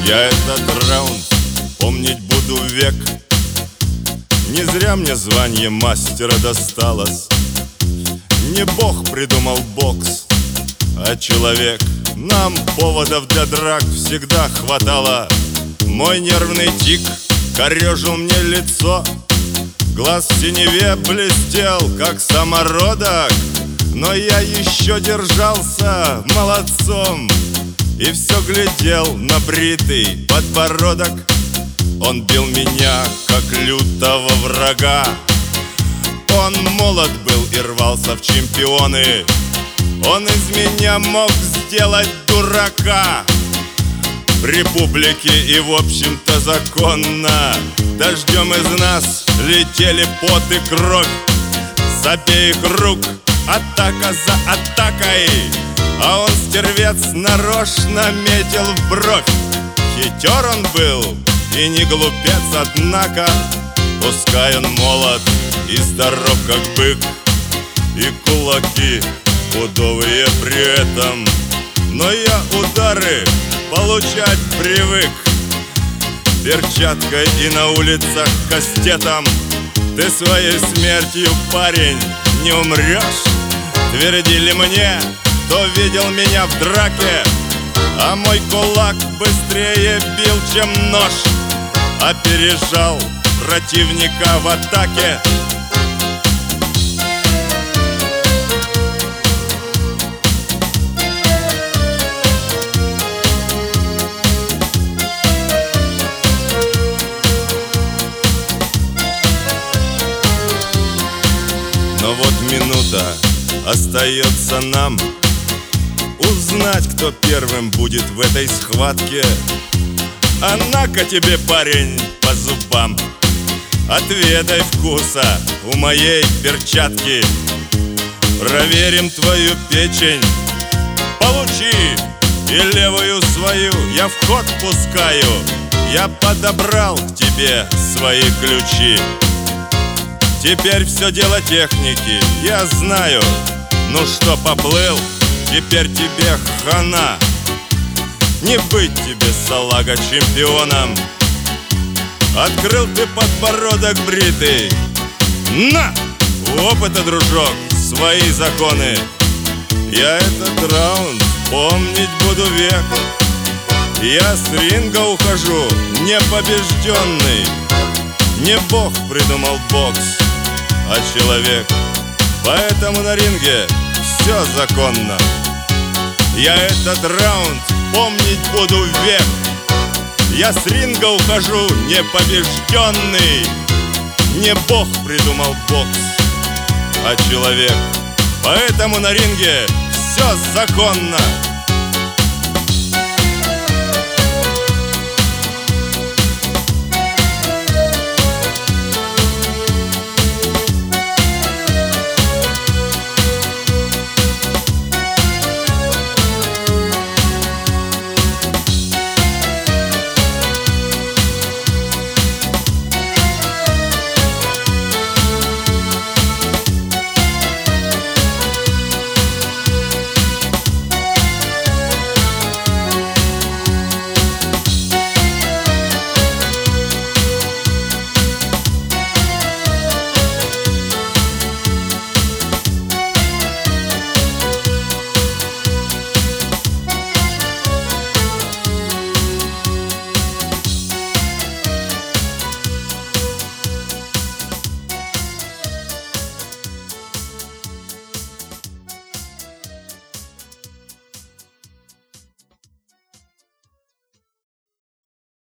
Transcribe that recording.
Я этот раунд помнить буду век. Не зря мне звание мастера досталось. Не Бог придумал бокс, а человек. Нам поводов для драк всегда хватало. Мой нервный тик корежил мне лицо. Глаз в синеве блестел, как самородок. Но я еще держался молодцом и все глядел на бритый подбородок. Он бил меня, как лютого врага. Он молод был и рвался в чемпионы. Он из меня мог сделать дурака. При публике и в общем-то законно. Дождем из нас летели пот и кровь. С обеих рук атака за атакой. А он, стервец, нарочно метил в бровь. Хитер он был и не глупец, однако. Пускай он молод и здоров, как бык, и кулаки пудовые при этом, но я удары получать привык. Перчаткой и на улицах кастетом. Ты своей смертью, парень, не умрешь. Твердили мне, кто видел меня в драке. А мой кулак быстрее бил, чем нож. Опережал противника в атаке. Но вот минута остается нам узнать, кто первым будет в этой схватке. А на-ка тебе, парень, по зубам. Отведай вкуса у моей перчатки. Проверим твою печень. Получи и левую свою я в ход пускаю. Я подобрал к тебе свои ключи. Теперь все дело техники, я знаю. Ну что, поплыл? Теперь тебе хана. Не быть тебе, салага, чемпионом. Открыл ты подбородок бритый. На! Опыта, дружок, свои законы. Я этот раунд помнить буду век. Я с ринга ухожу непобежденный. Не Бог придумал бокс, а человек. Поэтому на ринге все законно. Я этот раунд помнить буду век. Я с ринга ухожу непобежденный. Не Бог придумал бокс, а человек. Поэтому на ринге все законно.